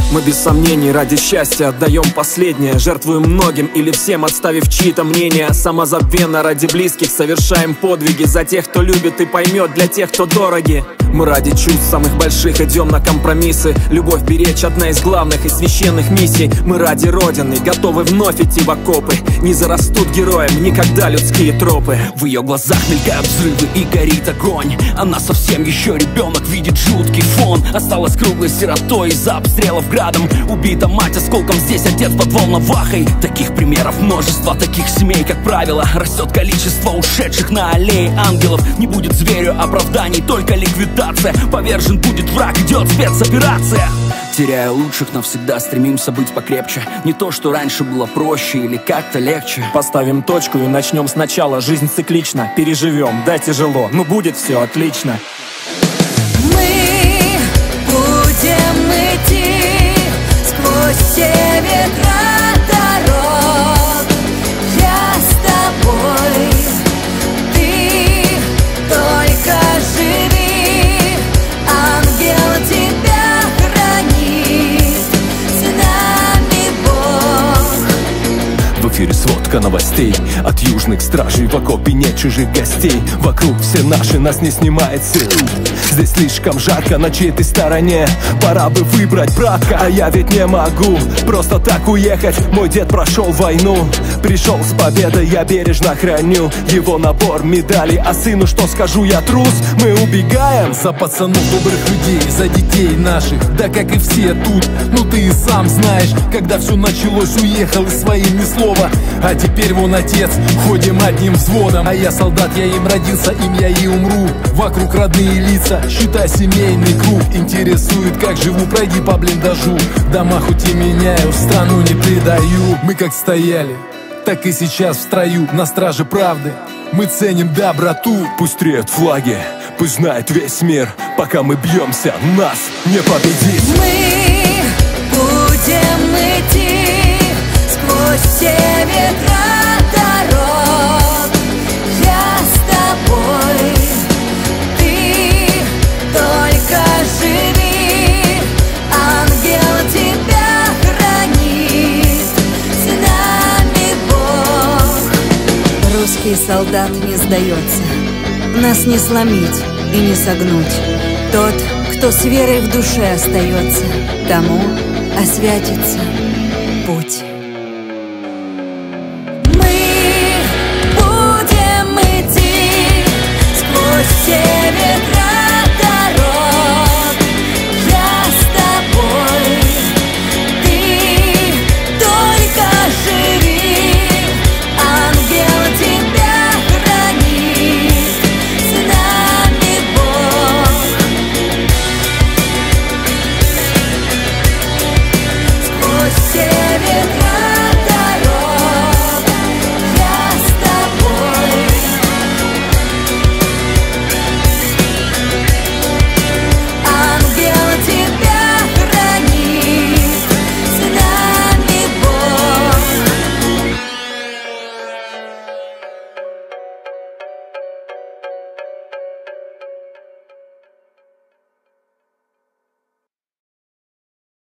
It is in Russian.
Мы без сомнений ради счастья отдаем последнее, жертвуем многим или всем, отставив чьи-то мнения. Самозабвенно ради близких совершаем подвиги, за тех, кто любит и поймет, для тех, кто дороги. Мы ради чувств самых больших идем на компромиссы. Любовь беречь — одна из главных и священных миссий. Мы ради Родины готовы вновь идти в окопы. Не зарастут героям никогда людские тропы. В ее глазах мелькают взрывы и горит огонь. Она совсем еще ребенок, видит жуткий фон. Осталась круглой сиротой из-за обстрелов градом. Убита мать осколком, здесь отец под волновахой. Таких примеров множество, таких семей, как правило, растет количество ушедших на аллее ангелов. Не будет зверю оправданий, только ликвидация. Повержен будет враг, идет спецоперация. Теряя лучших, навсегда стремимся быть покрепче. Не то, что раньше было проще или как-то легче. Поставим точку и начнем сначала. Жизнь циклична, переживем, да тяжело, но будет все отлично. Мы будем идти сквозь все ветра дорог. Я с тобой, ты только живи, ангел тебя хранит, с нами Бог. В эфире сводка новостей от южных стражей. В окопе нет чужих гостей. Вокруг все наши, нас не снимает сил. Здесь слишком жарко, на чьей ты стороне. Пора бы выбрать братка, а я ведь не могу просто так уехать. Мой дед прошел войну, пришел с победой, я бережно храню его набор медалей. А сыну что скажу, я трус, мы убегаем. За пацанов, добрых людей, за детей наших, да как и все тут. Ну ты и сам знаешь, когда все началось, уехал и своим ни слова. А теперь вон отец, ходим одним взводом. А я солдат, я им родился, им я и умру. Вокруг родные лица, считай семейный круг. Интересует, как живу, пройди по блиндажу. Дома хоть и меняю, страну не предаю. Мы как стояли, так и сейчас в строю, на страже правды. Мы ценим доброту. Пусть треют флаги, пусть знает весь мир. Пока мы бьемся, нас не победить. Мы будем идти сквозь все ветра дорог. Я с тобой, ты только живи, ангел тебя хранит, с нами Бог. Русский солдат не сдается, нас не сломить и не согнуть. Тот, кто с верой в душе остается, тому освятится путь.